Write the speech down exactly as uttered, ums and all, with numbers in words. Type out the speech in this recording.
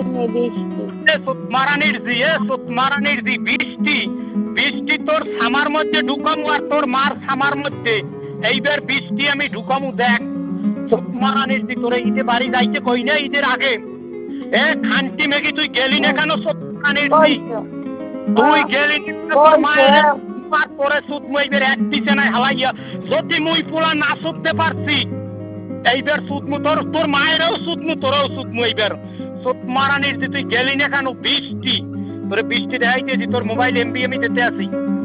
মারানির জি এ মারানির জি বৃষ্টি বৃষ্টি তোর সামার মধ্যে ঢুকামু আর তোর মার সামার মধ্যে এইবার বৃষ্টি আমি ঢুকামু দেখ মারানির জি তোরে ঈদে বাড়ি যাইতে কই না ঈদের আগে এ খান্তি মেঘি তুই গেলি না কেন মারানির জি তুই গেলি তোর মায়ের পরে সুদ মুইবের এক দিছে না হালাইয়া যদি মুই পোলা না সুদতে পারছি এইবার সুদমু তোর তোর মায়েরও সুদমু তোরও সুদমু এইবার সুদ মারানির যে তুই গেলি না কেন বৃষ্টি তোর বৃষ্টি দেখাইতেছি তোর মোবাইল এমবি আমি দিতে আসি